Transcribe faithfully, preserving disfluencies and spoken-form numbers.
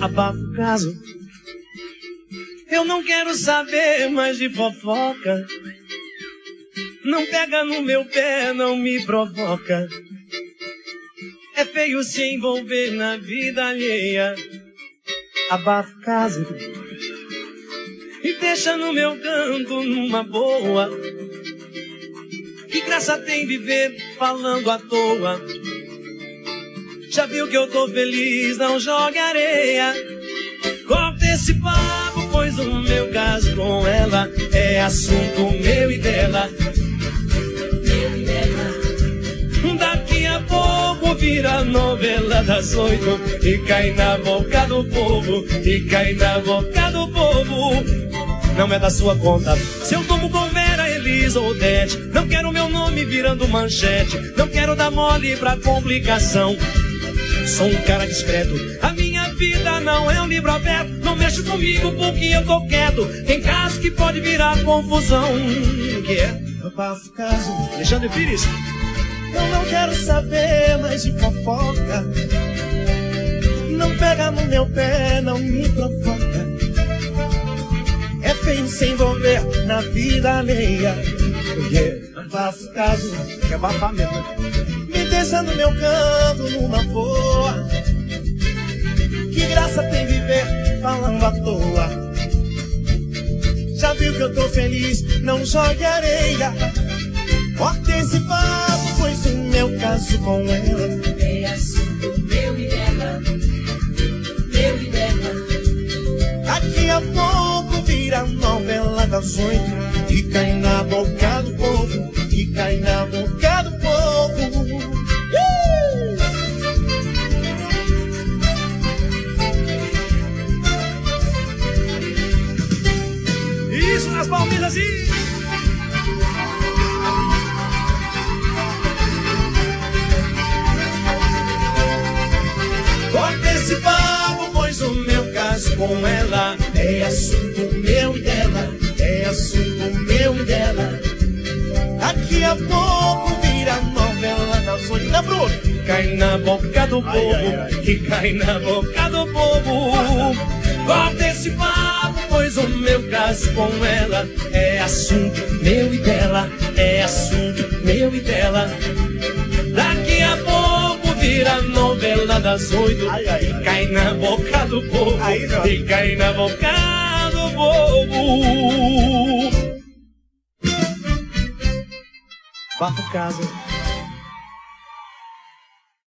abafa o caso. Eu não quero saber mais de fofoca. Não pega no meu pé, não me provoca. É feio se envolver na vida alheia. Abafa o caso e deixa no meu canto numa boa. Que graça tem viver falando à toa? Já viu que eu tô feliz, não jogue areia. Corta esse papo, pois o meu caso com ela é assunto meu e dela. Meu e dela. Daqui a pouco vira a novela das oito e cai na boca do povo, e cai na boca do povo. Não é da sua conta se eu tomo com Vera, Elisa ou Odete. Não quero meu nome virando manchete. Não quero dar mole pra complicação. Sou um cara discreto. A minha vida não é um livro aberto. Não mexe comigo porque eu tô quieto. Tem caso que pode virar confusão. Que é? Abafa o caso. Alexandre Pires. Eu não quero saber mais de fofoca. Não pega no meu pé, não me provoca. É feio se envolver na vida alheia. Yeah. Abafa o caso. Quer abafar mesmo? Me deixa no meu canto numa boa. Que graça tem viver falando à toa? Já viu que eu tô feliz, não jogue areia. Corta esse papo, pois o meu caso com ela é assunto meu e dela. Meu e dela. Daqui a pouco vira novela das oito e cai na boca do povo, e cai na boca do povo. Isso, nas palminhas assim. Corta esse papo, pois o meu caso com ela é assunto meu e dela. É assunto meu e dela. Daqui a pouco vira novela das oito da Bruna. Cai na boca do povo, ai, ai, ai. Que cai na boca do povo. Corta esse papo, pois o meu caso com ela é assunto meu e dela. É assunto meu e dela. Daqui a pouco vira novela das oito. Ai, ai, ai. E cai na boca do povo. Ai, e cai na boca do povo. Abafa o caso.